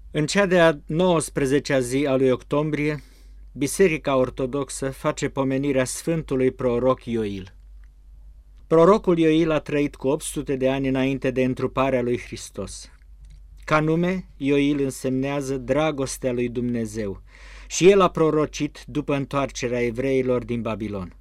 În cea de-a 19-a zi a lui octombrie, Biserica Ortodoxă face pomenirea Sfântului Proroc Ioil. Prorocul Ioil a trăit cu 800 de ani înainte de întruparea lui Hristos. Ca nume, Ioil însemnează dragostea lui Dumnezeu și el a prorocit după întoarcerea evreilor din Babilon.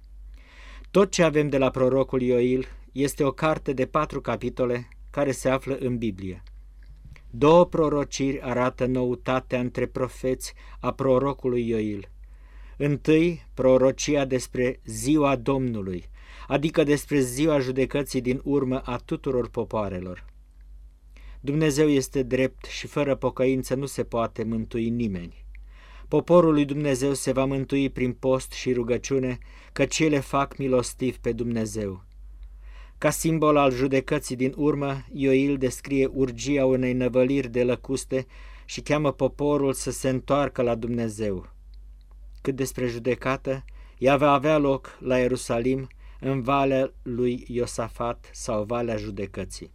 Tot ce avem de la prorocul Ioil este o carte de 4 capitole care se află în Biblie. 2 prorociri arată noutatea între profeți a prorocului Ioil. Întâi, prorocia despre ziua Domnului, adică despre ziua judecății din urmă a tuturor popoarelor. Dumnezeu este drept și fără pocăință nu se poate mântui nimeni. Poporul lui Dumnezeu se va mântui prin post și rugăciune, căci ele fac milostiv pe Dumnezeu. Ca simbol al judecății din urmă, Ioil descrie urgia unei năvăliri de lăcuste și cheamă poporul să se întoarcă la Dumnezeu. Cât despre judecată, ea va avea loc la Ierusalim, în valea lui Iosafat sau valea judecății.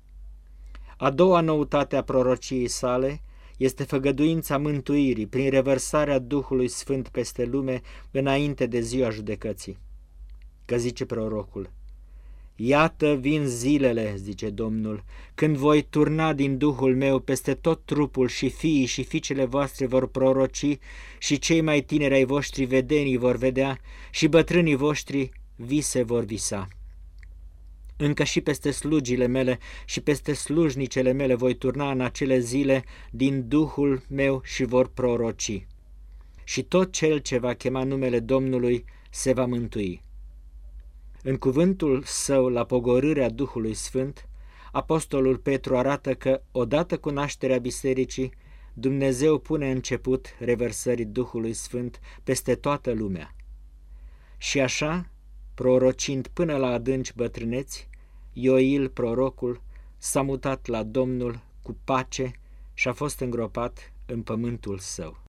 A doua noutate a prorociei sale este făgăduința mântuirii prin revărsarea Duhului Sfânt peste lume înainte de ziua judecății. Că zice prorocul: iată vin zilele, zice Domnul, când voi turna din Duhul meu peste tot trupul și fiii și fiicele voastre vor proroci și cei mai tineri ai voștri vedenii vor vedea și bătrânii voștri vise vor visa. Încă și peste slugile mele și peste slujnicele mele voi turna în acele zile din Duhul meu și vor proroci. Și tot cel ce va chema numele Domnului se va mântui. În cuvântul său la pogorârea Duhului Sfânt, apostolul Petru arată că, odată cu nașterea bisericii, Dumnezeu pune început revărsării Duhului Sfânt peste toată lumea. Și așa, prorocind până la adânci bătrâneți, Ioil, prorocul, s-a mutat la Domnul cu pace și a fost îngropat în pământul său.